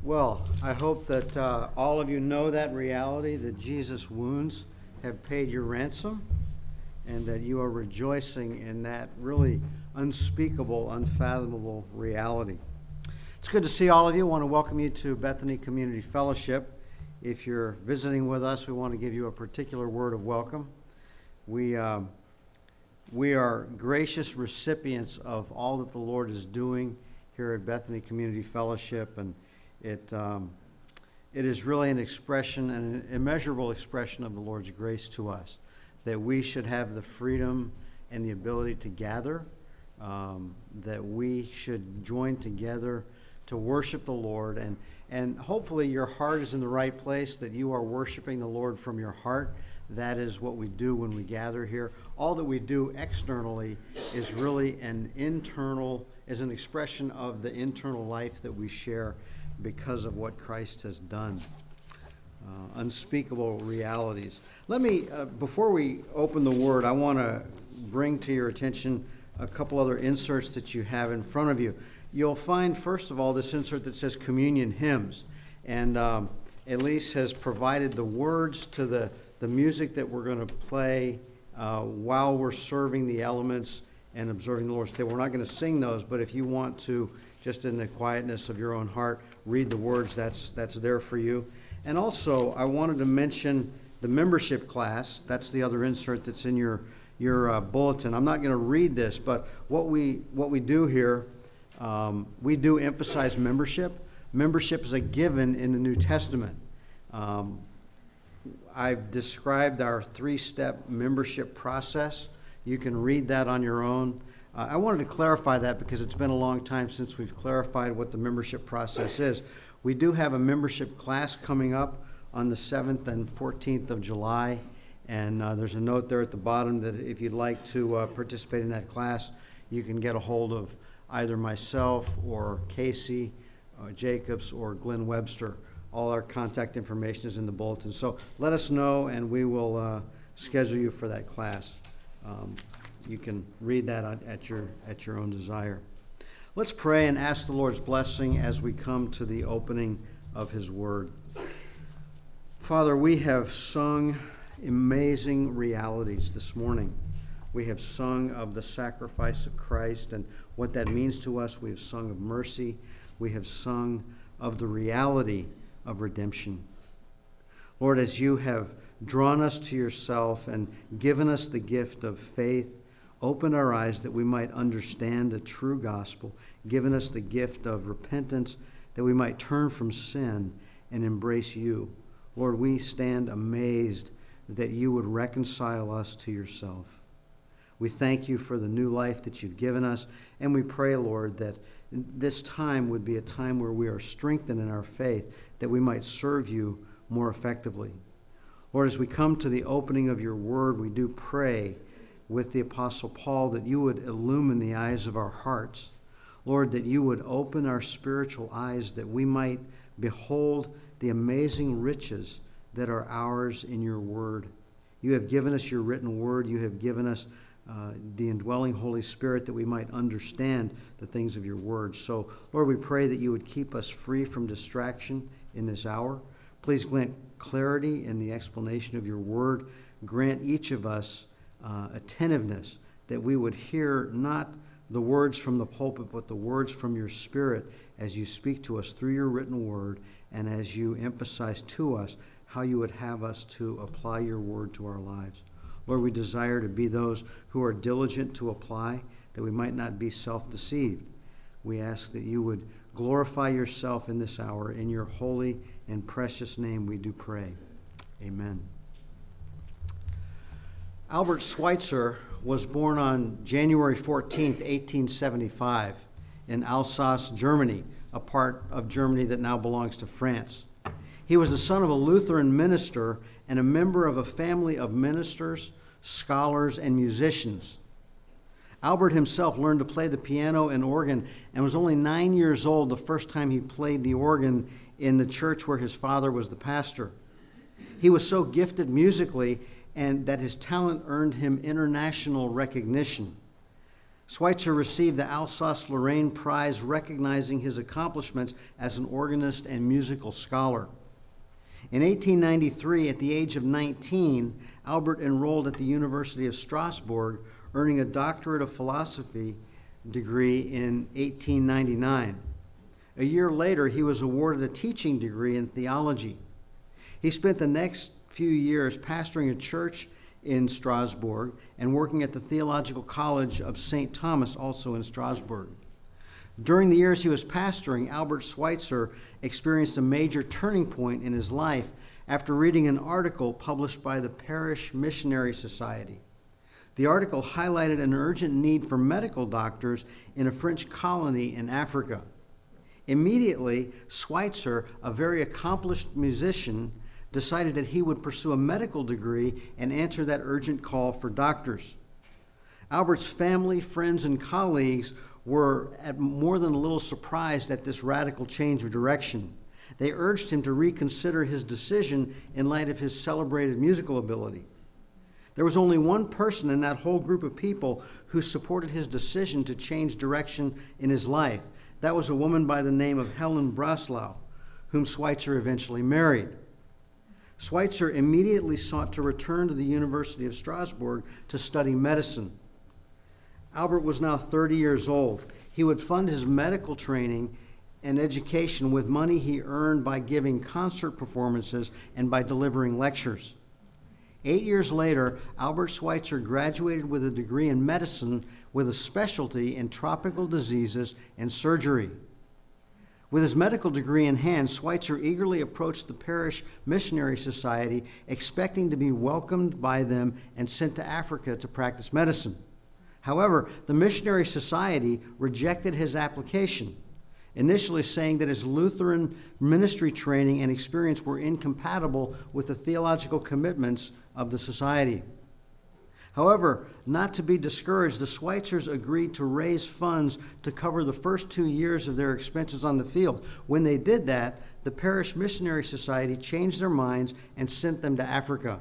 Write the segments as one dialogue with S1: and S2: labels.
S1: Well, I hope that all of you know that reality, that Jesus' wounds have paid your ransom, and that you are rejoicing in that really unspeakable, unfathomable reality. It's good to see all of you. I want to welcome you to Bethany Community Fellowship. If you're visiting with us, we want to give you a particular word of welcome. We are gracious recipients of all that the Lord is doing here at Bethany Community Fellowship, and it is really an expression, an immeasurable expression of the Lord's grace to us, that we should have the freedom and the ability to gather, that we should join together to worship the Lord, and hopefully your heart is in the right place, that you are worshiping the Lord from your heart. That is what we do when we gather here. All that we do externally is really an expression of the internal life that we share because of what Christ has done. Unspeakable realities. Let me, before we open the Word, I want to bring to your attention a couple other inserts that you have in front of you. You'll find, first of all, this insert that says Communion Hymns. And Elise has provided the words to the music that we're going to play while we're serving the elements and observing the Lord's table. We're not going to sing those, but if you want to, just in the quietness of your own heart, read the words, that's there for you. And also, I wanted to mention the membership class. That's the other insert that's in your bulletin. I'm not going to read this, but what we do here, we do emphasize membership. Membership is a given in the New Testament. I've described our three-step membership process. You can read that on your own. I wanted to clarify that because it's been a long time since we've clarified what the membership process is. We do have a membership class coming up on the 7th and 14th of July, and there's a note there at the bottom that if you'd like to participate in that class, you can get a hold of either myself or Casey Jacobs or Glenn Webster. All our contact information is in the bulletin. So let us know, and we will schedule you for that class. You can read that at your own desire. Let's pray and ask the Lord's blessing as we come to the opening of His Word. Father, we have sung amazing realities this morning. We have sung of the sacrifice of Christ and what that means to us. We have sung of mercy. We have sung of the reality of redemption. Lord, as you have drawn us to yourself and given us the gift of faith, open our eyes that we might understand the true gospel, given us the gift of repentance that we might turn from sin and embrace you. Lord, we stand amazed that you would reconcile us to yourself. We thank you for the new life that you've given us, and we pray, Lord, that this time would be a time where we are strengthened in our faith, that we might serve you more effectively. Lord, as we come to the opening of your word, we do pray with the Apostle Paul that you would illumine the eyes of our hearts. Lord, that you would open our spiritual eyes that we might behold the amazing riches that are ours in your word. You have given us your written word. You have given us the indwelling Holy Spirit that we might understand the things of your word. So, Lord, we pray that you would keep us free from distraction in this hour. Please grant clarity in the explanation of your word. Grant each of us attentiveness, that we would hear not the words from the pulpit, but the words from your Spirit as you speak to us through your written word and as you emphasize to us how you would have us to apply your word to our lives. Lord, we desire to be those who are diligent to apply, that we might not be self-deceived. We ask that you would glorify yourself in this hour. In your holy and precious name we do pray. Amen. Albert Schweitzer was born on January 14th, 1875 in Alsace, Germany, a part of Germany that now belongs to France. He was the son of a Lutheran minister and a member of a family of ministers, scholars, and musicians. Albert himself learned to play the piano and organ and was only 9 years old the first time he played the organ in the church where his father was the pastor. He was so gifted musically and that his talent earned him international recognition. Schweitzer received the Alsace-Lorraine Prize, recognizing his accomplishments as an organist and musical scholar. In 1893, at the age of 19, Albert enrolled at the University of Strasbourg, earning a doctorate of philosophy degree in 1899. A year later, he was awarded a teaching degree in theology. He spent the next few years pastoring a church in Strasbourg and working at the Theological College of St. Thomas, also in Strasbourg. During the years he was pastoring, Albert Schweitzer experienced a major turning point in his life after reading an article published by the Parish Missionary Society. The article highlighted an urgent need for medical doctors in a French colony in Africa. Immediately, Schweitzer, a very accomplished musician, decided that he would pursue a medical degree and answer that urgent call for doctors. Albert's family, friends, and colleagues were more than a little surprised at this radical change of direction. They urged him to reconsider his decision in light of his celebrated musical ability. There was only one person in that whole group of people who supported his decision to change direction in his life. That was a woman by the name of Helen Breslau, whom Schweitzer eventually married. Schweitzer immediately sought to return to the University of Strasbourg to study medicine. Albert was now 30 years old. He would fund his medical training and education with money he earned by giving concert performances and by delivering lectures. 8 years later, Albert Schweitzer graduated with a degree in medicine with a specialty in tropical diseases and surgery. With his medical degree in hand, Schweitzer eagerly approached the Parish Missionary Society, expecting to be welcomed by them and sent to Africa to practice medicine. However, the Missionary Society rejected his application, initially saying that his Lutheran ministry training and experience were incompatible with the theological commitments of the society. However, not to be discouraged, the Schweitzers agreed to raise funds to cover the first 2 years of their expenses on the field. When they did that, the Parish Missionary Society changed their minds and sent them to Africa.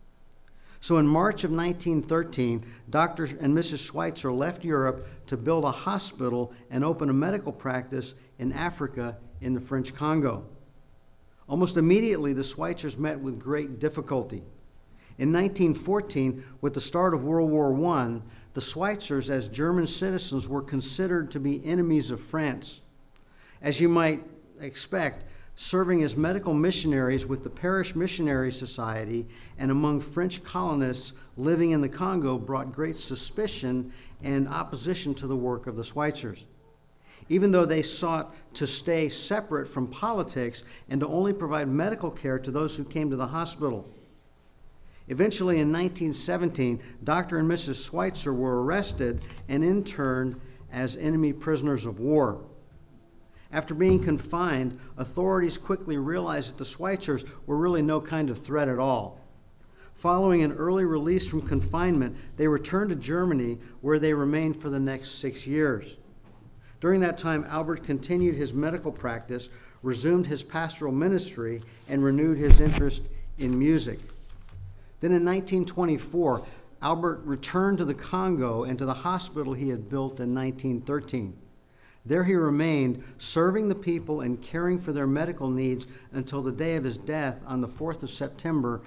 S1: So in March of 1913, Dr. and Mrs. Schweitzer left Europe to build a hospital and open a medical practice in Africa in the French Congo. Almost immediately, the Schweitzers met with great difficulty. In 1914, with the start of World War I, the Schweitzers, as German citizens, were considered to be enemies of France. As you might expect, serving as medical missionaries with the Parish Missionary Society and among French colonists living in the Congo brought great suspicion and opposition to the work of the Schweitzers. Even though they sought to stay separate from politics and to only provide medical care to those who came to the hospital. Eventually, in 1917, Dr. and Mrs. Schweitzer were arrested and interned as enemy prisoners of war. After being confined, authorities quickly realized that the Schweitzers were really no kind of threat at all. Following an early release from confinement, they returned to Germany, where they remained for the next 6 years. During that time, Albert continued his medical practice, resumed his pastoral ministry, and renewed his interest in music. Then in 1924, Albert returned to the Congo and to the hospital he had built in 1913. There he remained, serving the people and caring for their medical needs until the day of his death on the 4th of September,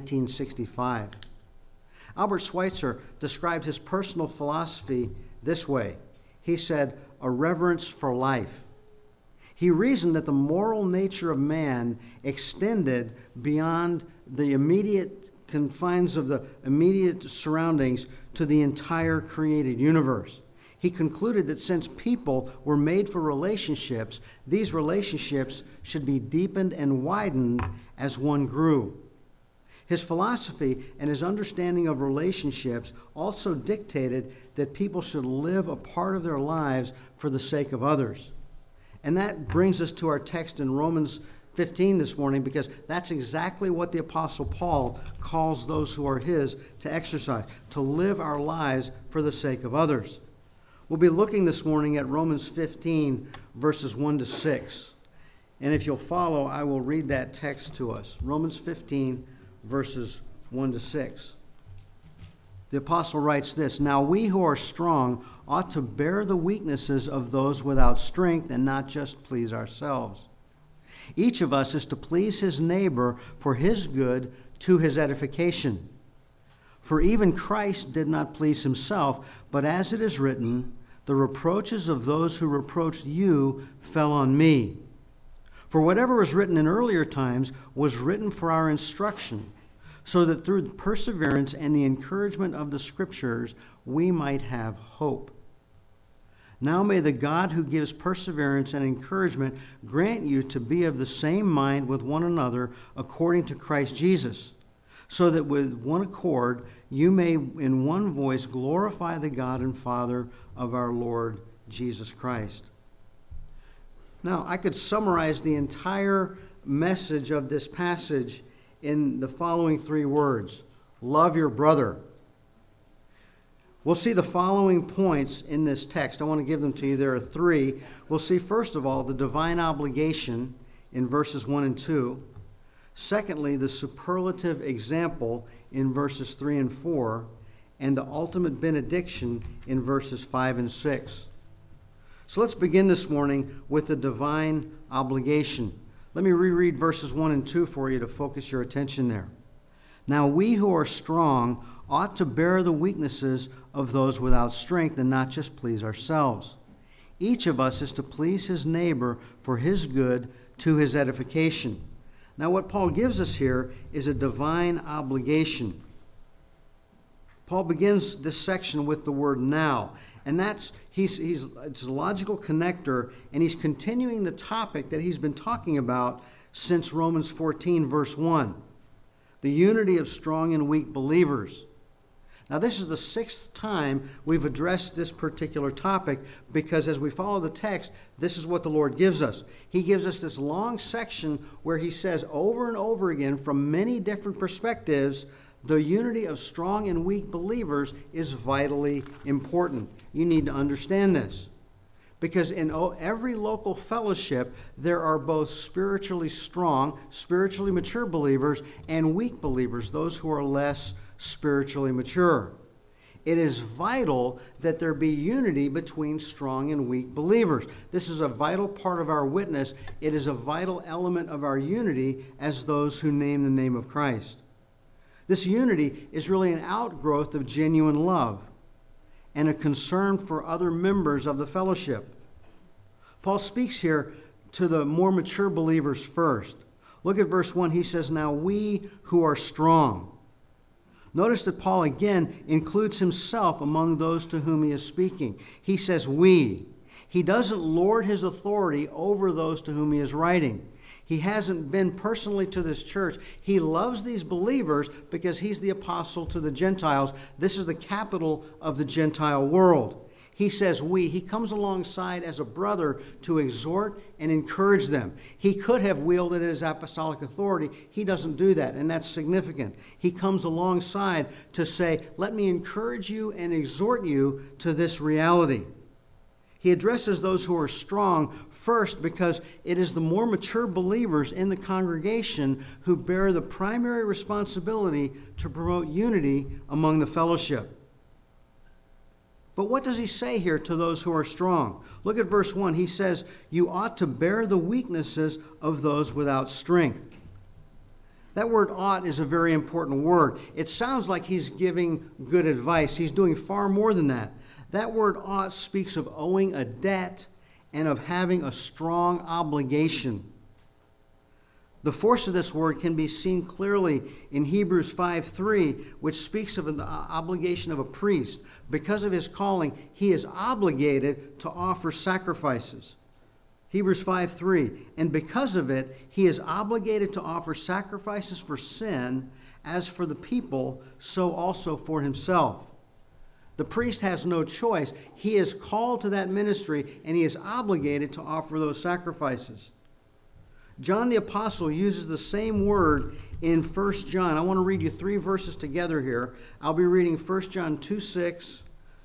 S1: 1965. Albert Schweitzer described his personal philosophy this way. He said, "A reverence for life." He reasoned that the moral nature of man extended beyond the immediate confines of the immediate surroundings to the entire created universe. He concluded that since people were made for relationships, these relationships should be deepened and widened as one grew. His philosophy and his understanding of relationships also dictated that people should live a part of their lives for the sake of others. And that brings us to our text in Romans 15 this morning, because that's exactly what the Apostle Paul calls those who are his to exercise, to live our lives for the sake of others. We'll be looking this morning at Romans 15, verses 1 to 6. And if you'll follow, I will read that text to us. Romans 15, verses 1 to 6. the apostle writes this, "Now we who are strong ought to bear the weaknesses of those without strength and not just please ourselves. Each of us is to please his neighbor for his good to his edification. For even Christ did not please himself, but as it is written, the reproaches of those who reproached you fell on me. For whatever was written in earlier times was written for our instruction, so that through the perseverance and the encouragement of the Scriptures we might have hope. Now may the God who gives perseverance and encouragement grant you to be of the same mind with one another according to Christ Jesus, so that with one accord you may in one voice glorify the God and Father of our Lord Jesus Christ." Now, I could summarize the entire message of this passage in the following 3 words: love your brother. We'll see the following points in this text. I want to give them to you. There are 3. We'll see, first of all, the divine obligation in verses 1 and 2. Secondly, the superlative example in verses 3 and 4. And the ultimate benediction in verses 5 and 6. So let's begin this morning with the divine obligation. Let me reread verses 1 and 2 for you to focus your attention there. "Now we who are strong ought to bear the weaknesses of those without strength and not just please ourselves. Each of us is to please his neighbor for his good to his edification." Now what Paul gives us here is a divine obligation. Paul begins this section with the word "now," and it's a logical connector, and he's continuing the topic that he's been talking about since Romans 14, verse 1, the unity of strong and weak believers. Now, this is the 6th time we've addressed this particular topic, because as we follow the text, this is what the Lord gives us. He gives us this long section where he says over and over again from many different perspectives, the unity of strong and weak believers is vitally important. You need to understand this, because in every local fellowship, there are both spiritually strong, spiritually mature believers and weak believers, those who are less spiritually mature. It is vital that there be unity between strong and weak believers. This is a vital part of our witness. It is a vital element of our unity as those who name the name of Christ. This unity is really an outgrowth of genuine love and a concern for other members of the fellowship. Paul speaks here to the more mature believers first. Look at verse 1. He says, "Now we who are strong." Notice that Paul again includes himself among those to whom he is speaking. He says "we." He doesn't lord his authority over those to whom he is writing. He hasn't been personally to this church. He loves these believers because he's the apostle to the Gentiles. This is the capital of the Gentile world. He says "we." He comes alongside as a brother to exhort and encourage them. He could have wielded his apostolic authority. He doesn't do that, and that's significant. He comes alongside to say, let me encourage you and exhort you to this reality. He addresses those who are strong first because it is the more mature believers in the congregation who bear the primary responsibility to promote unity among the fellowship. But what does he say here to those who are strong? Look at verse 1. He says, "You ought to bear the weaknesses of those without strength." That word "ought" is a very important word. It sounds like he's giving good advice. He's doing far more than that. That word "ought" speaks of owing a debt and of having a strong obligation. The force of this word can be seen clearly in Hebrews 5:3, which speaks of the obligation of a priest. Because of his calling, he is obligated to offer sacrifices. Hebrews 5:3, "And because of it, he is obligated to offer sacrifices for sin, as for the people, so also for himself." The priest has no choice. He is called to that ministry, and he is obligated to offer those sacrifices. John the Apostle uses the same word in 1 John. I want to read you 3 verses together here. I'll be reading 1 John 2:6,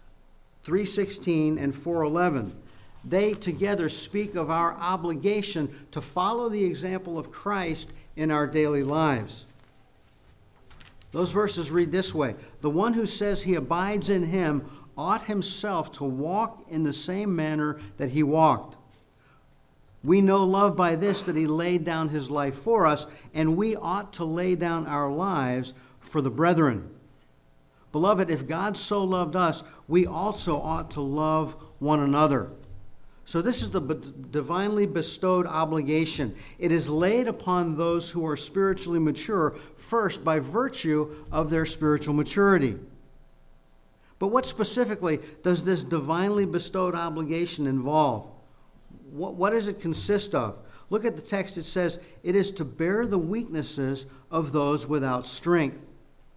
S1: 3:16, and 4:11. They together speak of our obligation to follow the example of Christ in our daily lives. Those verses read this way: the one who says he abides in him ought himself to walk in the same manner that he walked. We know love by this, that he laid down his life for us, and we ought to lay down our lives for the brethren. Beloved, if God so loved us, we also ought to love one another. So this is the divinely bestowed obligation. It is laid upon those who are spiritually mature first by virtue of their spiritual maturity. But what specifically does this divinely bestowed obligation involve? What does it consist of? Look at the text. It says, it is to bear the weaknesses of those without strength.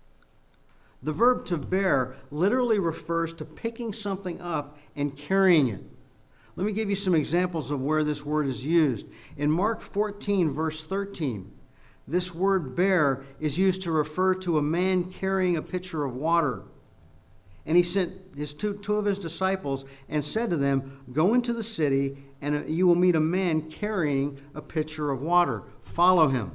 S1: The verb to bear literally refers to picking something up and carrying it. Let me give you some examples of where this word is used. In Mark 14, verse 13, this word bear is used to refer to a man carrying a pitcher of water. And he sent his two of his disciples and said to them, go into the city and you will meet a man carrying a pitcher of water. Follow him.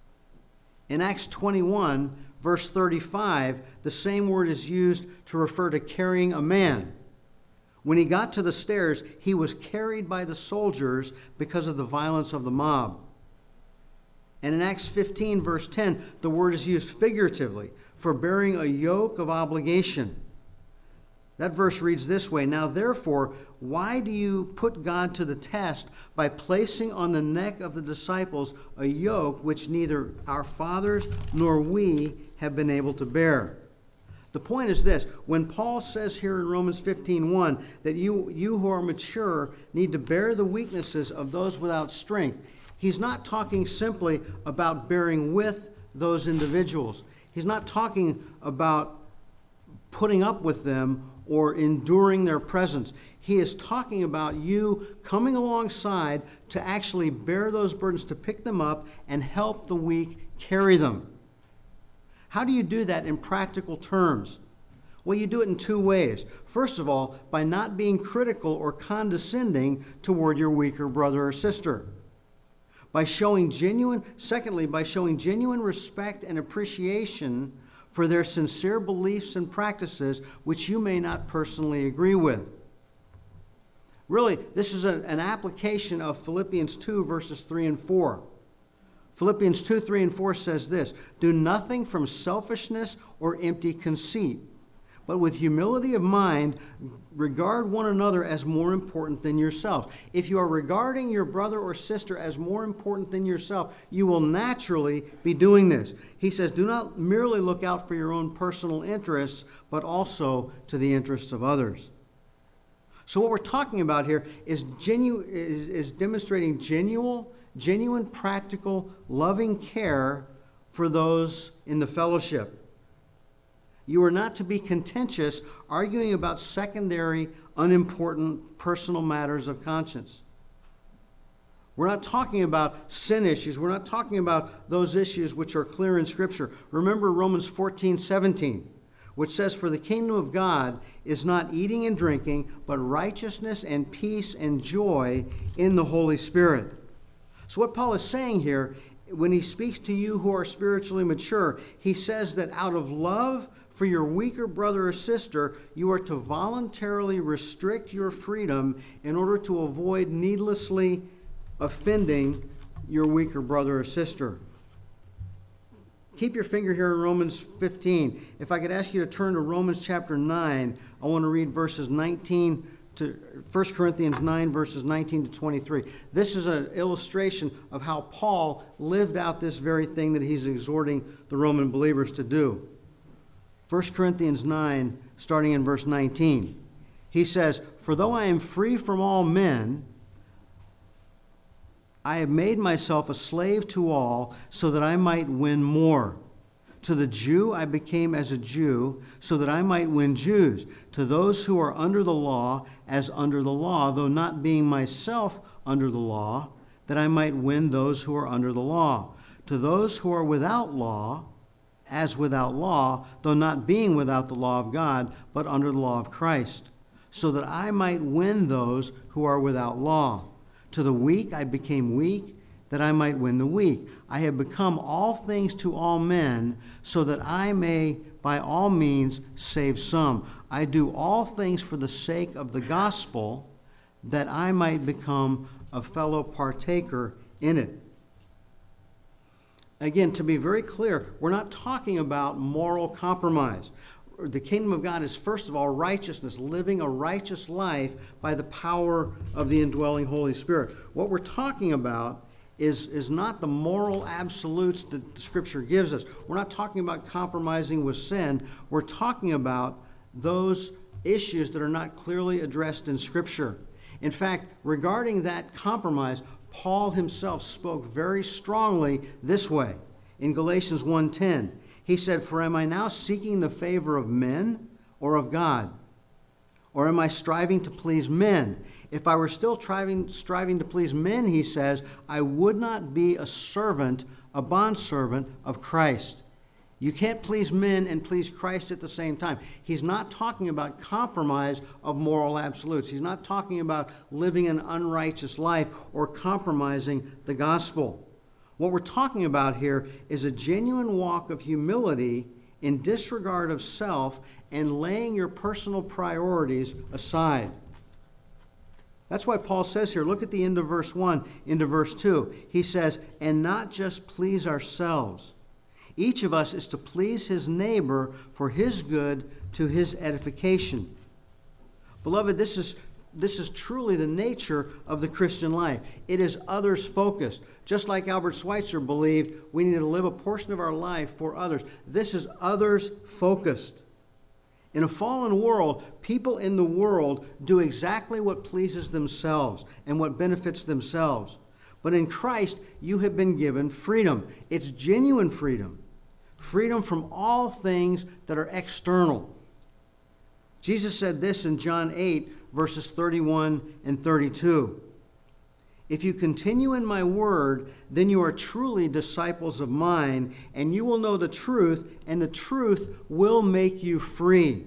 S1: In Acts 21, verse 35, the same word is used to refer to carrying a man. When he got to the stairs, he was carried by the soldiers because of the violence of the mob. And in Acts 15, verse 10, the word is used figuratively for bearing a yoke of obligation. That verse reads this way: now therefore, why do you put God to the test by placing on the neck of the disciples a yoke which neither our fathers nor we have been able to bear? The point is this: when Paul says here in Romans 15:1 that you who are mature need to bear the weaknesses of those without strength, he's not talking simply about bearing with those individuals. He's not talking about putting up with them or enduring their presence. He is talking about you coming alongside to actually bear those burdens, to pick them up and help the weak carry them. How do you do that in practical terms? Well, you do it in two ways. First of all, by not being critical or condescending toward your weaker brother or sister. Secondly, by showing genuine respect and appreciation for their sincere beliefs and practices, which you may not personally agree with. Really, this is an application of Philippians 2, verses 3 and 4. Philippians 2, 3 and 4 says this: do nothing from selfishness or empty conceit, but with humility of mind, regard one another as more important than yourselves. If you are regarding your brother or sister as more important than yourself, you will naturally be doing this. He says, do not merely look out for your own personal interests, but also to the interests of others. So what we're talking about here is demonstrating genuine, practical, loving care for those in the fellowship. You are not to be contentious, arguing about secondary, unimportant personal matters of conscience. We're not talking about sin issues. We're not talking about those issues which are clear in Scripture. Remember Romans 14:17, which says, for the kingdom of God is not eating and drinking, but righteousness and peace and joy in the Holy Spirit. So what Paul is saying here, when he speaks to you who are spiritually mature, he says that out of love for your weaker brother or sister, you are to voluntarily restrict your freedom in order to avoid needlessly offending your weaker brother or sister. Keep your finger here in Romans 15. If I could ask you to turn to Romans chapter 9, I want to read verses 19 to 1 Corinthians 9, verses 19 to 23. This is an illustration of how Paul lived out this very thing that he's exhorting the Roman believers to do. 1 Corinthians 9, starting in verse 19. He says, for though I am free from all men, I have made myself a slave to all, so that I might win more. To the Jew I became as a Jew, so that I might win Jews. To those who are under the law, as under the law, though not being myself under the law, that I might win those who are under the law. To those who are without law, as without law, though not being without the law of God, but under the law of Christ, so that I might win those who are without law. To the weak I became weak, that I might win the weak. I have become all things to all men, so that I may by all means save some. I do all things for the sake of the gospel, that I might become a fellow partaker in it. Again, to be very clear, we're not talking about moral compromise. The kingdom of God is, first of all, righteousness, living a righteous life by the power of the indwelling Holy Spirit. What we're talking about is not the moral absolutes that the Scripture gives us. We're not talking about compromising with sin. We're talking about those issues that are not clearly addressed in Scripture. In fact, regarding that compromise, Paul himself spoke very strongly this way in Galatians 1:10. He said, "For am I now seeking the favor of men or of God? Or am I striving to please men? If I were still striving to please men," he says, "I would not be a servant, a bondservant of Christ." You can't please men and please Christ at the same time. He's not talking about compromise of moral absolutes. He's not talking about living an unrighteous life or compromising the gospel. What we're talking about here is a genuine walk of humility in disregard of self and laying your personal priorities aside. That's why Paul says here, look at the end of verse 1 into verse 2. He says, "And not just please ourselves." Each of us is to please his neighbor for his good, to his edification. Beloved, this is truly the nature of the Christian life. It is others focused. Just like Albert Schweitzer believed, we need to live a portion of our life for others. This is others focused. In a fallen world, people in the world do exactly what pleases themselves and what benefits themselves. But in Christ, you have been given freedom. It's genuine freedom. Freedom from all things that are external. Jesus said this in John 8, verses 31 and 32. "If you continue in my word, then you are truly disciples of mine, and you will know the truth, and the truth will make you free."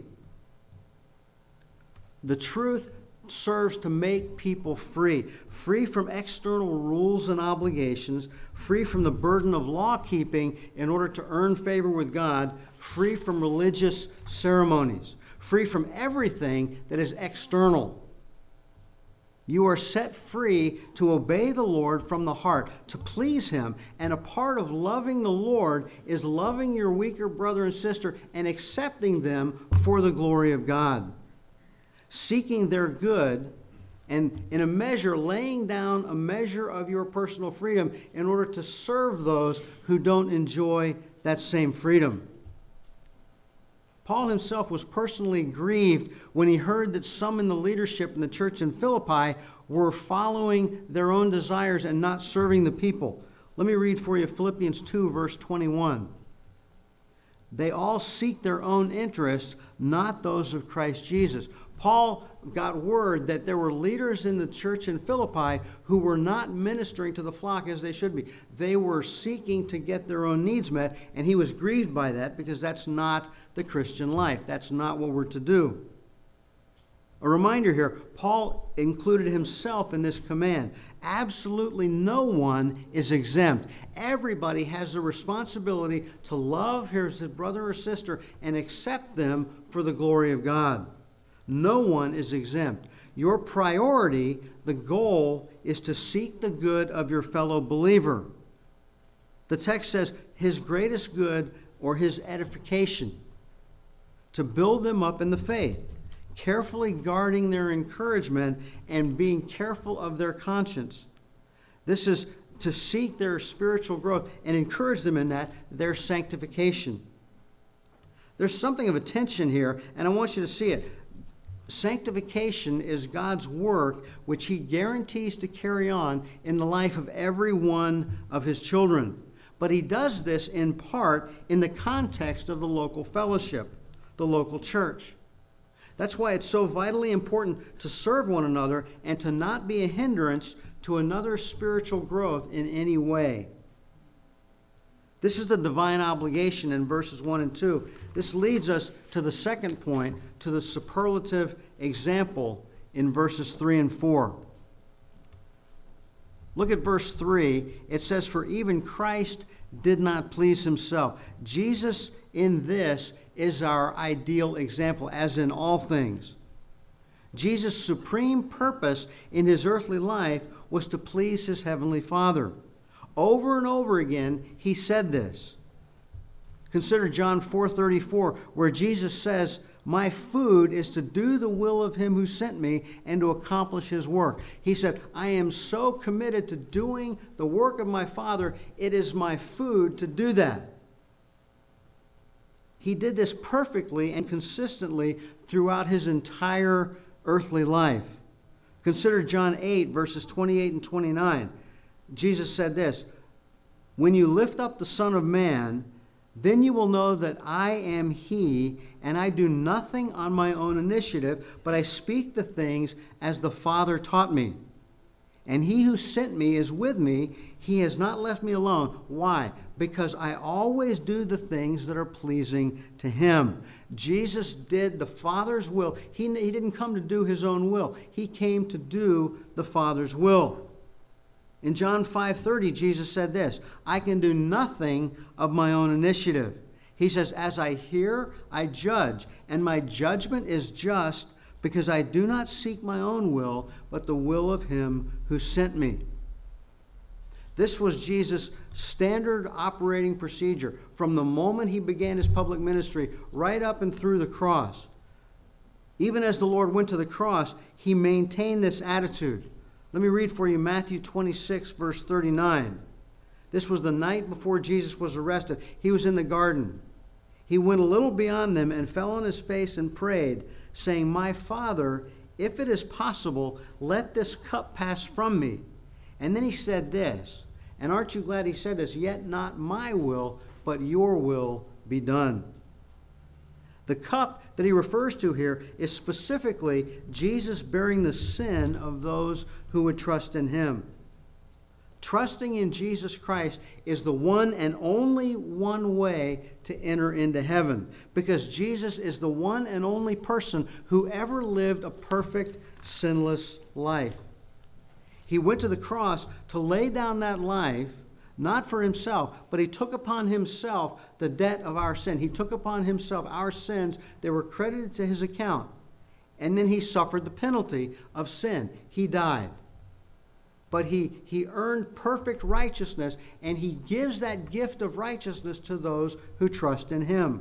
S1: The truth serves to make people free. Free from external rules and obligations, free from the burden of law keeping in order to earn favor with God, free from religious ceremonies, free from everything that is external. You are set free to obey the Lord from the heart, to please him. And a part of loving the Lord is loving your weaker brother and sister and accepting them for the glory of God. Seeking their good, and in a measure, laying down a measure of your personal freedom in order to serve those who don't enjoy that same freedom. Paul himself was personally grieved when he heard that some in the leadership in the church in Philippi were following their own desires and not serving the people. Let me read for you Philippians 2, verse 21. "They all seek their own interests, not those of Christ Jesus." Paul got word that there were leaders in the church in Philippi who were not ministering to the flock as they should be. They were seeking to get their own needs met, and he was grieved by that because that's not the Christian life. That's not what we're to do. A reminder here, Paul included himself in this command. Absolutely no one is exempt. Everybody has the responsibility to love his brother or sister and accept them for the glory of God. No one is exempt. Your priority, the goal, is to seek the good of your fellow believer. The text says his greatest good or his edification, to build them up in the faith, carefully guarding their encouragement and being careful of their conscience. This is to seek their spiritual growth and encourage them in that, their sanctification. There's something of a tension here, and I want you to see it. Sanctification is God's work which he guarantees to carry on in the life of every one of his children. But he does this in part in the context of the local fellowship, the local church. That's why it's so vitally important to serve one another and to not be a hindrance to another's spiritual growth in any way. This is the divine obligation in verses 1 and 2. This leads us to the second point, to the superlative example in verses 3 and 4. Look at verse 3. It says, "For even Christ did not please himself." Jesus in this is our ideal example, as in all things. Jesus' supreme purpose in his earthly life was to please his heavenly Father. Over and over again, he said this. Consider John 4:34, where Jesus says, "My food is to do the will of him who sent me and to accomplish his work." He said, "I am so committed to doing the work of my Father, it is my food to do that." He did this perfectly and consistently throughout his entire earthly life. Consider John 8, verses 28 and 29. Jesus said this, "When you lift up the Son of Man, then you will know that I am he, and I do nothing on my own initiative, but I speak the things as the Father taught me. And he who sent me is with me. He has not left me alone." Why? Because I always do the things that are pleasing to him. Jesus did the Father's will. He didn't come to do his own will. He came to do the Father's will. In John 5:30, Jesus said this, "I can do nothing of my own initiative." He says, "As I hear, I judge, and my judgment is just, because I do not seek my own will, but the will of him who sent me." This was Jesus' standard operating procedure from the moment he began his public ministry right up and through the cross. Even as the Lord went to the cross, he maintained this attitude. Let me read for you Matthew 26, verse 39. This was the night before Jesus was arrested. He was in the garden. He went a little beyond them and fell on his face and prayed, saying, "My Father, if it is possible, let this cup pass from me." And then he said this, and aren't you glad he said this? "Yet not my will, but your will be done." The cup that he refers to here is specifically Jesus bearing the sin of those who would trust in him. Trusting in Jesus Christ is the one and only one way to enter into heaven, because Jesus is the one and only person who ever lived a perfect, sinless life. He went to the cross to lay down that life, not for himself, but he took upon himself the debt of our sin. He took upon himself our sins. They were credited to his account. And then he suffered the penalty of sin. He died. But he earned perfect righteousness, and he gives that gift of righteousness to those who trust in him.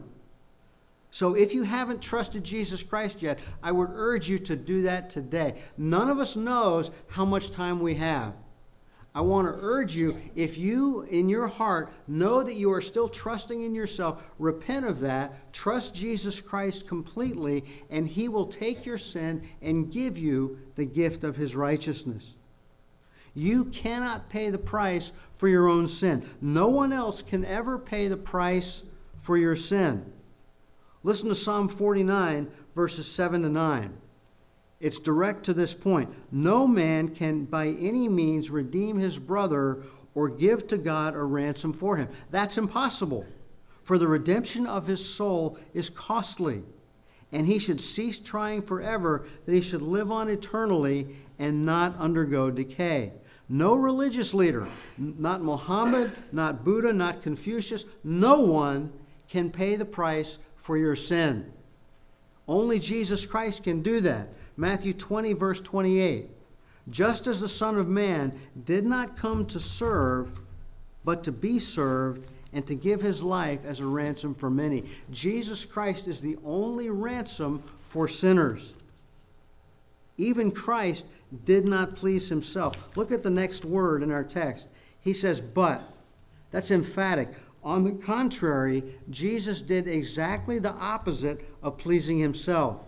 S1: So if you haven't trusted Jesus Christ yet, I would urge you to do that today. None of us knows how much time we have. I want to urge you, if you in your heart know that you are still trusting in yourself, repent of that, trust Jesus Christ completely, and he will take your sin and give you the gift of his righteousness. You cannot pay the price for your own sin. No one else can ever pay the price for your sin. Listen to Psalm 49, verses 7 to 9. It's direct to this point. "No man can by any means redeem his brother or give to God a ransom for him." That's impossible. For the redemption of his soul is costly, and he should cease trying forever, that he should live on eternally and not undergo decay. No religious leader, not Muhammad, not Buddha, not Confucius, no one can pay the price for your sin. Only Jesus Christ can do that. Matthew 20, verse 28. "Just as the Son of Man did not come to serve, but to be served, and to give his life as a ransom for many." Jesus Christ is the only ransom for sinners. Even Christ did not please himself. Look at the next word in our text. He says, "but." That's emphatic. On the contrary, Jesus did exactly the opposite of pleasing himself.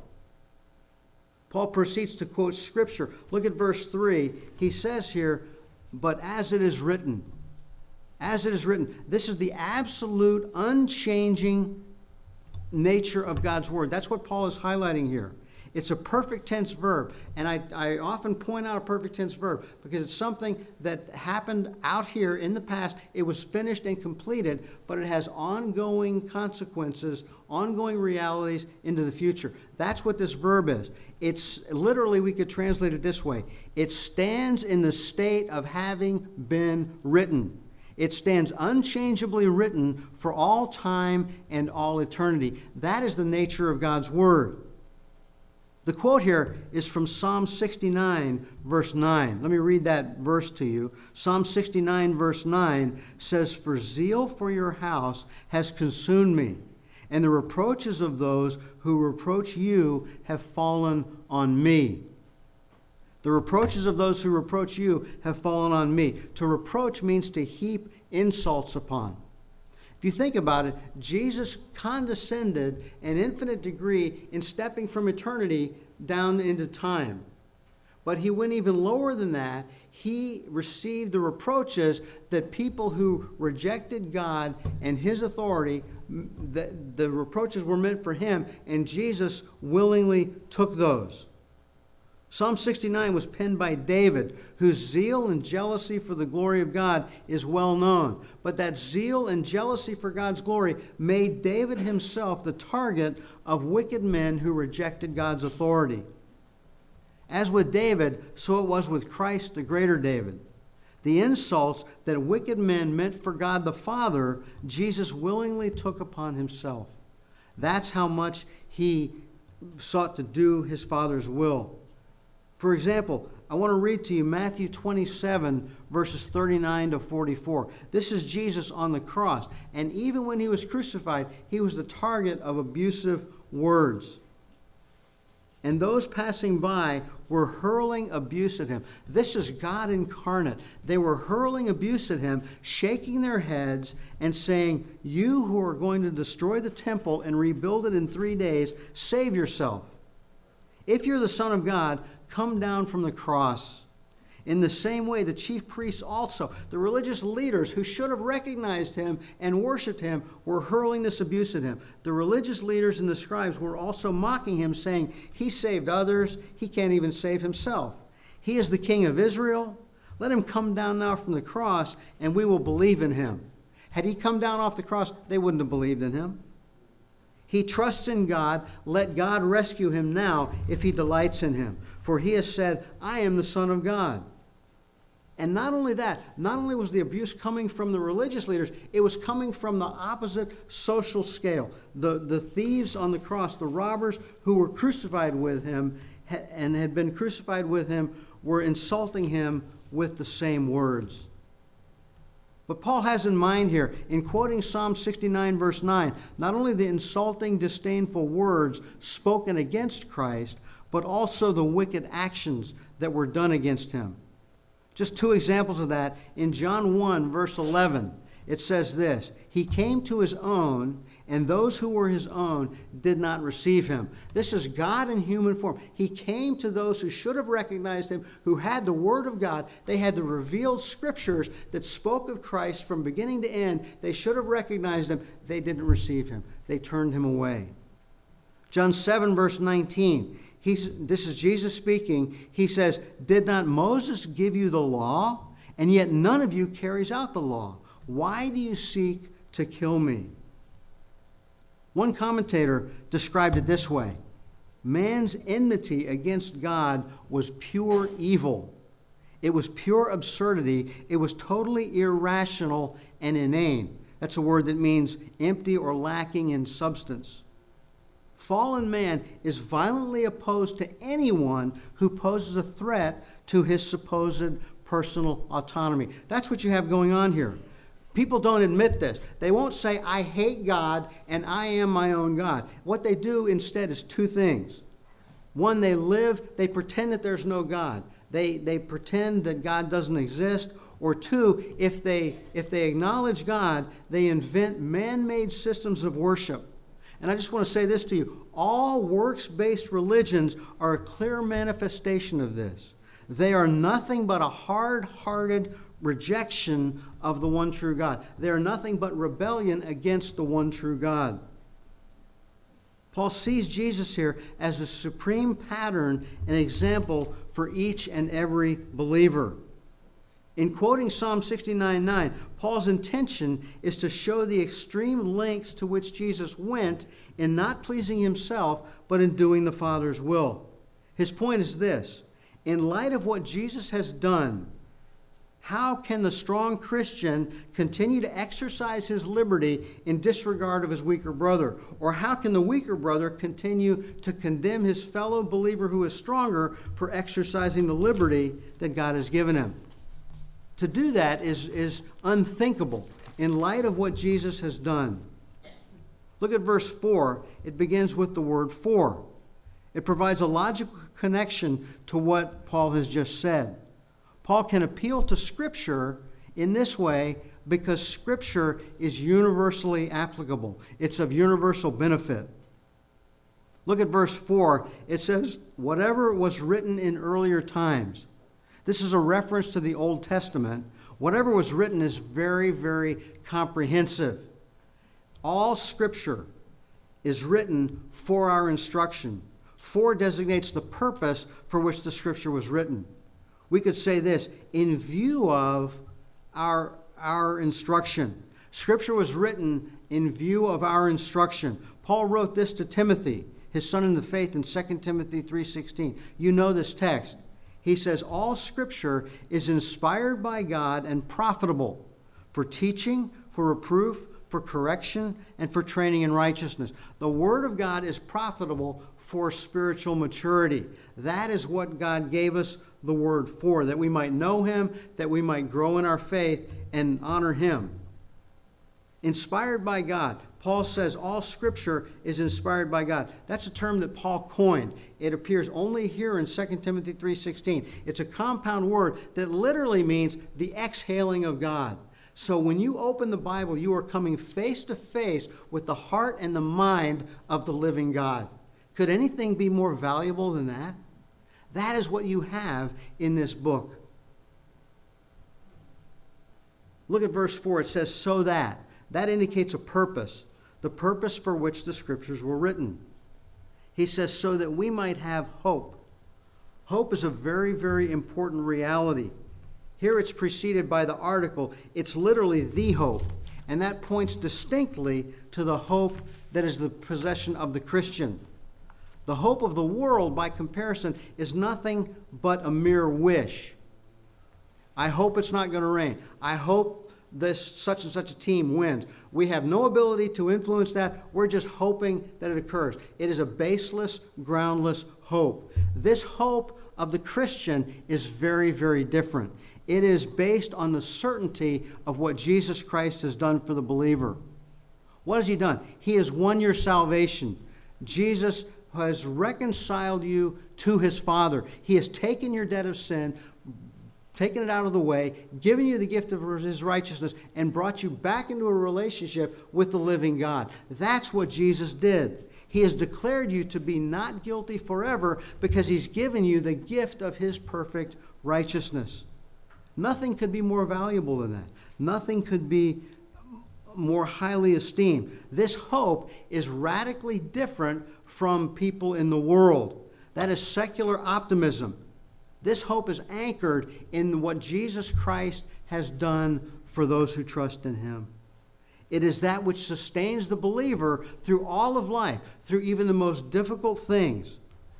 S1: Paul proceeds to quote Scripture. Look at verse 3. He says here, "But as it is written." As it is written. This is the absolute, unchanging nature of God's word. That's what Paul is highlighting here. It's a perfect tense verb. And I often point out a perfect tense verb because it's something that happened out here in the past. It was finished and completed, but it has ongoing consequences, ongoing realities into the future. That's what this verb is. It's literally, we could translate it this way. It stands in the state of having been written. It stands unchangeably written for all time and all eternity. That is the nature of God's Word. The quote here is from Psalm 69, verse 9. Let me read that verse to you. Psalm 69, verse 9 says, "For zeal for your house has consumed me, and the reproaches of those who reproach you have fallen on me." The reproaches of those who reproach you have fallen on me. To reproach means to heap insults upon. If you think about it, Jesus condescended an infinite degree in stepping from eternity down into time. But he went even lower than that. He received the reproaches that people who rejected God and his authority, the reproaches were meant for him, and Jesus willingly took those. Psalm 69 was penned by David, whose zeal and jealousy for the glory of God is well known. But that zeal and jealousy for God's glory made David himself the target of wicked men who rejected God's authority. As with David, so it was with Christ, the greater David. The insults that wicked men meant for God the Father, Jesus willingly took upon himself. That's how much he sought to do his Father's will. For example, I want to read to you Matthew 27, verses 39 to 44. This is Jesus on the cross. And even when he was crucified, he was the target of abusive words. And those passing by were hurling abuse at him. This is God incarnate. They were hurling abuse at him, shaking their heads and saying, "You who are going to destroy the temple and rebuild it in 3 days, save yourself. If you're the Son of God, come down from the cross." In the same way, the chief priests also, the religious leaders who should have recognized him and worshiped him, were hurling this abuse at him. The religious leaders and the scribes were also mocking him, saying, "He saved others. He can't even save himself. He is the King of Israel. Let him come down now from the cross, and we will believe in him." Had he come down off the cross, they wouldn't have believed in him. He trusts in God. Let God rescue him now if he delights in him. For he has said, "I am the Son of God." And not only that, not only was the abuse coming from the religious leaders, it was coming from the opposite social scale. The thieves on the cross, the robbers who were crucified with him and had been crucified with him, were insulting him with the same words. But Paul has in mind here, in quoting Psalm 69, verse 9, not only the insulting, disdainful words spoken against Christ, but also the wicked actions that were done against him. Just two examples of that. In John 1, verse 11, it says this, "He came to his own, and those who were his own did not receive him." This is God in human form. He came to those who should have recognized him, who had the Word of God. They had the revealed scriptures that spoke of Christ from beginning to end. They should have recognized him. They didn't receive him. They turned him away. John 7, verse 19. This is Jesus speaking. He says, "Did not Moses give you the law? And yet none of you carries out the law. Why do you seek to kill me?" One commentator described it this way: man's enmity against God was pure evil. It was pure absurdity. It was totally irrational and inane. That's a word that means empty or lacking in substance. Fallen man is violently opposed to anyone who poses a threat to his supposed personal autonomy. That's what you have going on here. People don't admit this. They won't say, "I hate God and I am my own God." What they do instead is two things. One, they pretend that there's no God. They pretend that God doesn't exist. Or two, if they acknowledge God, they invent man-made systems of worship. And I just want to say this to you. All works-based religions are a clear manifestation of this. They are nothing but a hard-hearted rejection of the one true God. They are nothing but rebellion against the one true God. Paul sees Jesus here as the supreme pattern and example for each and every believer. In quoting Psalm 69:9, Paul's intention is to show the extreme lengths to which Jesus went in not pleasing himself, but in doing the Father's will. His point is this: in light of what Jesus has done, how can the strong Christian continue to exercise his liberty in disregard of his weaker brother? Or how can the weaker brother continue to condemn his fellow believer who is stronger for exercising the liberty that God has given him? To do that is unthinkable in light of what Jesus has done. Look at verse 4. It begins with the word for. It provides a logical connection to what Paul has just said. Paul can appeal to Scripture in this way because Scripture is universally applicable. It's of universal benefit. Look at verse 4. It says, whatever was written in earlier times. This is a reference to the Old Testament. Whatever was written is very, very comprehensive. All Scripture is written for our instruction. For designates the purpose for which the Scripture was written. We could say this: in view of our instruction. Scripture was written in view of our instruction. Paul wrote this to Timothy, his son in the faith, in 2 Timothy 3:16. You know this text. He says, all Scripture is inspired by God and profitable for teaching, for reproof, for correction, and for training in righteousness. The Word of God is profitable for spiritual maturity. That is what God gave us the Word for, that we might know Him, that we might grow in our faith and honor Him. Inspired by God. Paul says all Scripture is inspired by God. That's a term that Paul coined. It appears only here in 2 Timothy 3:16. It's a compound word that literally means the exhaling of God. So when you open the Bible, you are coming face to face with the heart and the mind of the living God. Could anything be more valuable than that? That is what you have in this book. Look at verse 4. It says, so that. That indicates a purpose, the purpose for which the Scriptures were written. He says, so that we might have hope. Hope is a very, very important reality. Here it's preceded by the article. It's literally the hope. And that points distinctly to the hope that is the possession of the Christian. The hope of the world, by comparison, is nothing but a mere wish. I hope it's not going to rain. I hope this such and such a team wins. We have no ability to influence that. We're just hoping that it occurs. It is a baseless, groundless hope. This hope of the Christian is very, very different. It is based on the certainty of what Jesus Christ has done for the believer. What has He done? He has won your salvation. Jesus has reconciled you to His Father. He has taken your debt of sin, taken it out of the way, given you the gift of His righteousness, and brought you back into a relationship with the living God. That's what Jesus did. He has declared you to be not guilty forever because He's given you the gift of His perfect righteousness. Nothing could be more valuable than that. Nothing could be more highly esteemed. This hope is radically different from people in the world. That is secular optimism. This hope is anchored in what Jesus Christ has done for those who trust in Him. It is that which sustains the believer through all of life, through even the most difficult things.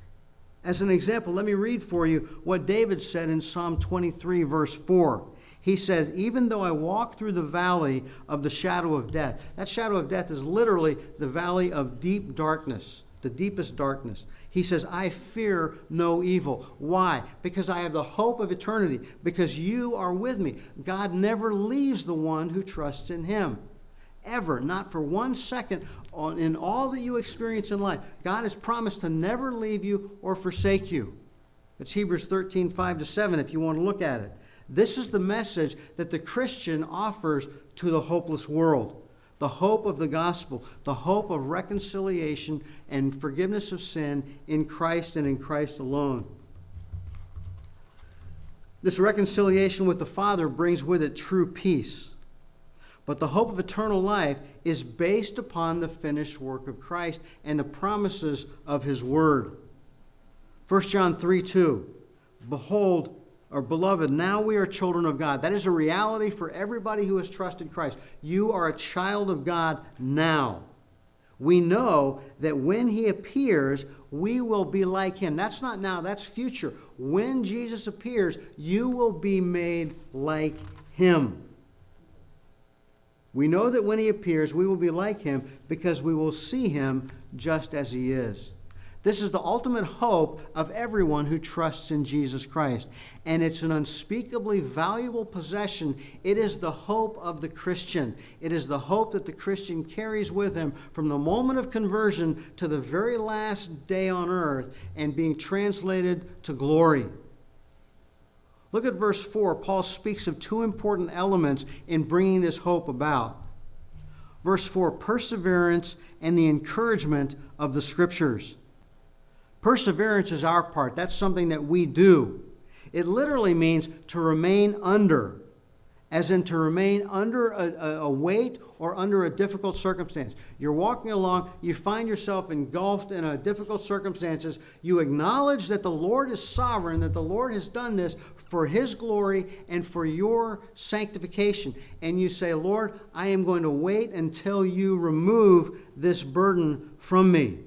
S1: As an example, let me read for you what David said in Psalm 23, verse 4. He says, even though I walk through the valley of the shadow of death. That shadow of death is literally the valley of deep darkness, the deepest darkness. He says, I fear no evil. Why? Because I have the hope of eternity. Because you are with me. God never leaves the one who trusts in Him. Ever. Not for 1 second in all that you experience in life. God has promised to never leave you or forsake you. It's Hebrews 13, 5-7 if you want to look at it. This is the message that the Christian offers to the hopeless world. The hope of the gospel, the hope of reconciliation and forgiveness of sin in Christ and in Christ alone. This reconciliation with the Father brings with it true peace. But the hope of eternal life is based upon the finished work of Christ and the promises of his word. 1 John 3:2, behold, or beloved, now we are children of God. That is a reality for everybody who has trusted Christ. You are a child of God now. We know that when he appears, we will be like him. That's not now, that's future. When Jesus appears, you will be made like him. We know that when he appears, we will be like him because we will see him just as he is. This is the ultimate hope of everyone who trusts in Jesus Christ. And it's an unspeakably valuable possession. It is the hope of the Christian. It is the hope that the Christian carries with him from the moment of conversion to the very last day on earth and being translated to glory. Look at verse 4. Paul speaks of two important elements in bringing this hope about. Verse 4, perseverance and the encouragement of the Scriptures. Perseverance is our part. That's something that we do. It literally means to remain under, as in to remain under a weight or under a difficult circumstance. You're walking along, you find yourself engulfed in a difficult circumstances. You acknowledge that the Lord is sovereign, that the Lord has done this for his glory and for your sanctification. And you say, Lord, I am going to wait until you remove this burden from me.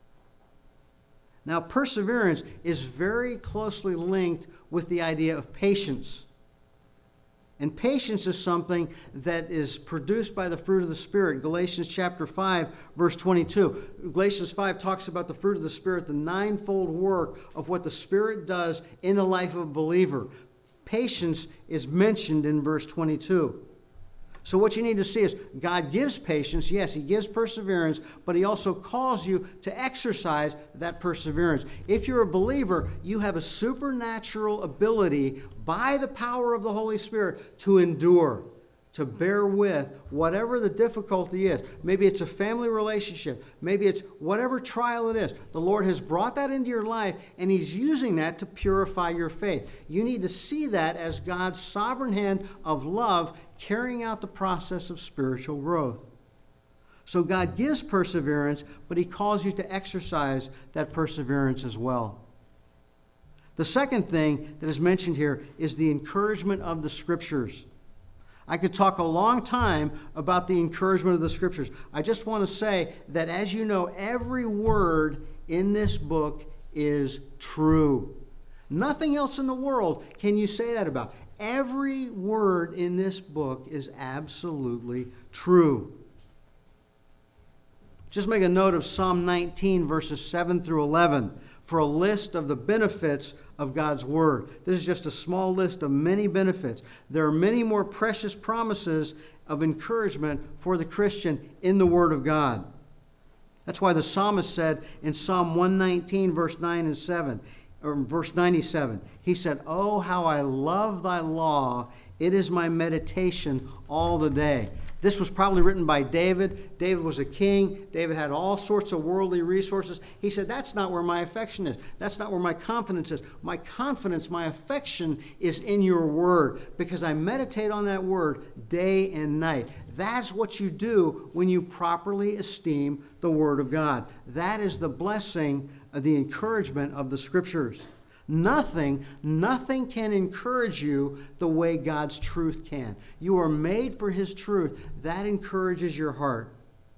S1: Now, perseverance is very closely linked with the idea of patience. And patience is something that is produced by the fruit of the Spirit. Galatians chapter 5, verse 22. Galatians 5 talks about the fruit of the Spirit, the ninefold work of what the Spirit does in the life of a believer. Patience is mentioned in verse 22. So what you need to see is God gives patience. Yes, he gives perseverance, but he also calls you to exercise that perseverance. If you're a believer, you have a supernatural ability by the power of the Holy Spirit to endure, to bear with whatever the difficulty is. Maybe it's a family relationship. Maybe it's whatever trial it is. The Lord has brought that into your life, and he's using that to purify your faith. You need to see that as God's sovereign hand of love carrying out the process of spiritual growth. So God gives perseverance, but he calls you to exercise that perseverance as well. The second thing that is mentioned here is the encouragement of the Scriptures. I could talk a long time about the encouragement of the Scriptures. I just want to say that, as you know, every word in this book is true. Nothing else in the world can you say that about. Every word in this book is absolutely true. Just make a note of Psalm 19, verses 7 through 11, for a list of the benefits of God's Word. This is just a small list of many benefits. There are many more precious promises of encouragement for the Christian in the Word of God. That's why the psalmist said in Psalm 119, verse 9 and 7, or verse 97, he said, "Oh, how I love thy law. It is my meditation all the day." This was probably written by David. David was a king. David had all sorts of worldly resources. He said, that's not where my affection is. That's not where my confidence is. My confidence, my affection is in your word, because I meditate on that word day and night. That's what you do when you properly esteem the word of God. That is the blessing of the encouragement of the Scriptures. Nothing can encourage you the way God's truth can. You are made for his truth. That encourages your heart.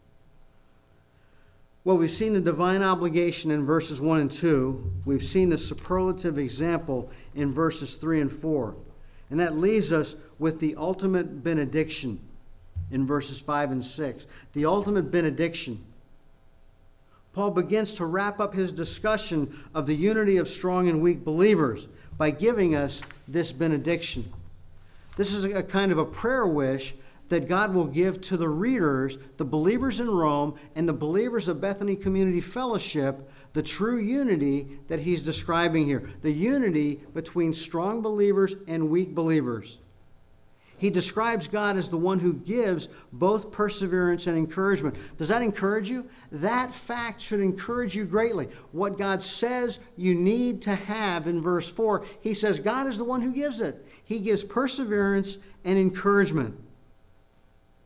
S1: Well, we've seen the divine obligation in verses 1 and 2. We've seen the superlative example in verses 3 and 4. And that leaves us with the ultimate benediction in verses 5 and 6. The ultimate benediction. Paul begins to wrap up his discussion of the unity of strong and weak believers by giving us this benediction. This is a kind of a prayer wish that God will give to the readers, the believers in Rome, and the believers of Bethany Community Fellowship, the true unity that he's describing here, the unity between strong believers and weak believers. He describes God as the one who gives both perseverance and encouragement. Does that encourage you? That fact should encourage you greatly. What God says you need to have in verse 4, he says God is the one who gives it. He gives perseverance and encouragement.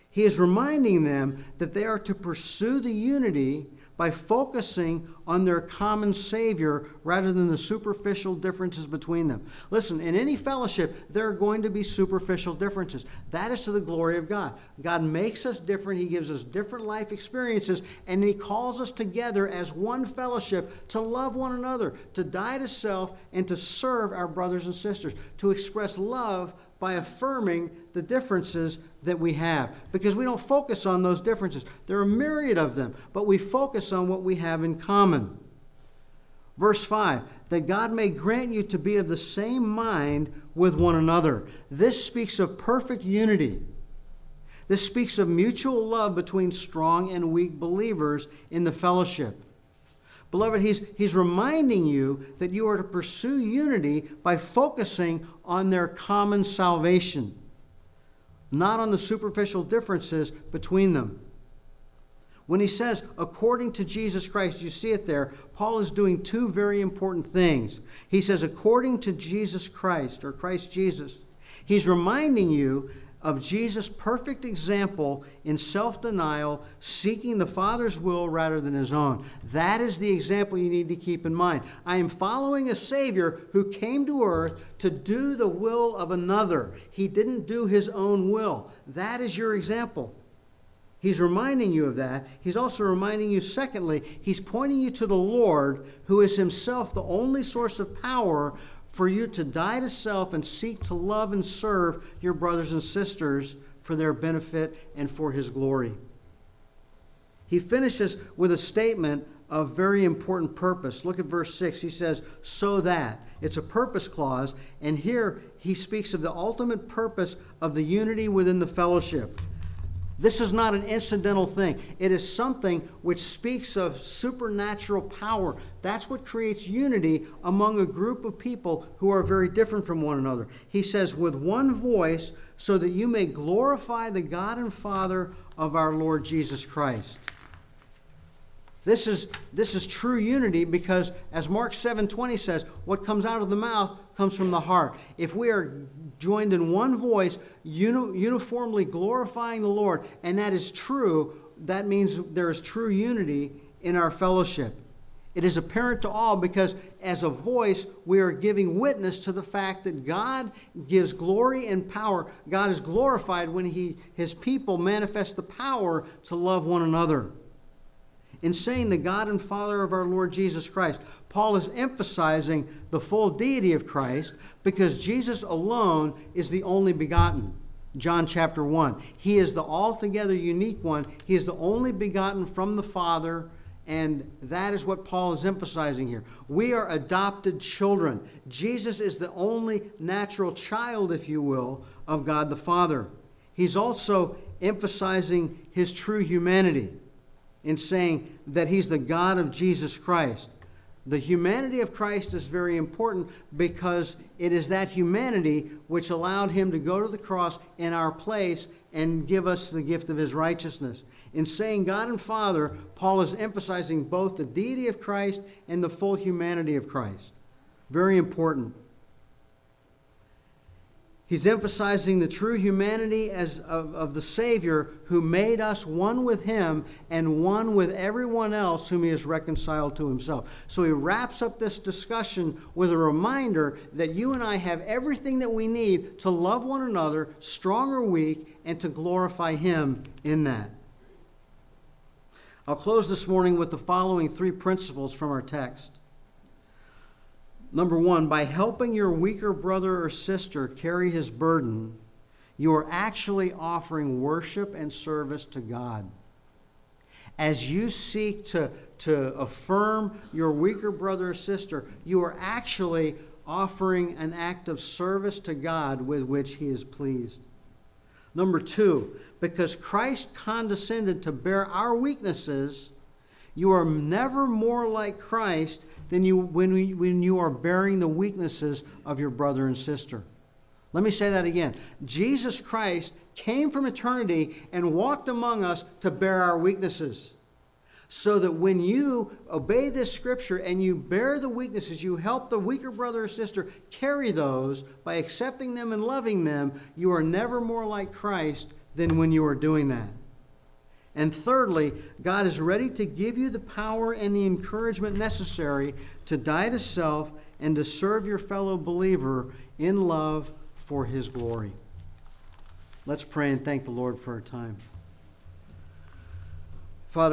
S1: He is reminding them that they are to pursue the unity by focusing on their common Savior rather than the superficial differences between them. Listen, in any fellowship, there are going to be superficial differences. That is to the glory of God. God makes us different. He gives us different life experiences, and He calls us together as one fellowship to love one another, to die to self, and to serve our brothers and sisters, to express love by affirming the differences that we have. Because we don't focus on those differences. There are a myriad of them, but we focus on what we have in common. Verse 5, that God may grant you to be of the same mind with one another. This speaks of perfect unity. This speaks of mutual love between strong and weak believers in the fellowship. Beloved, he's reminding you that you are to pursue unity by focusing on their common salvation, not on the superficial differences between them. When he says, according to Jesus Christ, you see it there, Paul is doing two very important things. He says, according to Jesus Christ, or Christ Jesus. He's reminding you of Jesus' perfect example in self-denial, seeking the Father's will rather than his own. That is the example you need to keep in mind. I am following a Savior who came to earth to do the will of another. He didn't do his own will. That is your example. He's reminding you of that. He's also reminding you, secondly, he's pointing you to the Lord, who is himself the only source of power for you to die to self and seek to love and serve your brothers and sisters for their benefit and for his glory. He finishes with a statement of very important purpose. Look at verse 6. He says, so that. It's a purpose clause, and here he speaks of the ultimate purpose of the unity within the fellowship. This is not an incidental thing. It is something which speaks of supernatural power. That's what creates unity among a group of people who are very different from one another. He says, with one voice, so that you may glorify the God and Father of our Lord Jesus Christ. This is true unity because, as Mark 7:20 says, what comes out of the mouth comes from the heart. If we are joined in one voice, uniformly glorifying the Lord, and that is true, that means there is true unity in our fellowship. It is apparent to all because as a voice, we are giving witness to the fact that God gives glory and power. God is glorified when his people manifest the power to love one another. In saying the God and Father of our Lord Jesus Christ, Paul is emphasizing the full deity of Christ because Jesus alone is the only begotten. John chapter 1. He is the altogether unique one. He is the only begotten from the Father, and that is what Paul is emphasizing here. We are adopted children. Jesus is the only natural child, if you will, of God the Father. He's also emphasizing his true humanity in saying that he's the God of Jesus Christ. The humanity of Christ is very important because it is that humanity which allowed him to go to the cross in our place and give us the gift of his righteousness. In saying God and Father, Paul is emphasizing both the deity of Christ and the full humanity of Christ. Very important. He's emphasizing the true humanity of the Savior who made us one with him and one with everyone else whom he has reconciled to himself. So he wraps up this discussion with a reminder that you and I have everything that we need to love one another, strong or weak, and to glorify him in that. I'll close this morning with the following three principles from our text. Number one, by helping your weaker brother or sister carry his burden, you are actually offering worship and service to God. As you seek to affirm your weaker brother or sister, you are actually offering an act of service to God with which he is pleased. Number two, because Christ condescended to bear our weaknesses, you are never more like Christ than when you are bearing the weaknesses of your brother and sister. Let me say that again. Jesus Christ came from eternity and walked among us to bear our weaknesses. So that when you obey this scripture and you bear the weaknesses, you help the weaker brother or sister carry those by accepting them and loving them, you are never more like Christ than when you are doing that. And thirdly, God is ready to give you the power and the encouragement necessary to die to self and to serve your fellow believer in love for His glory. Let's pray and thank the Lord for our time.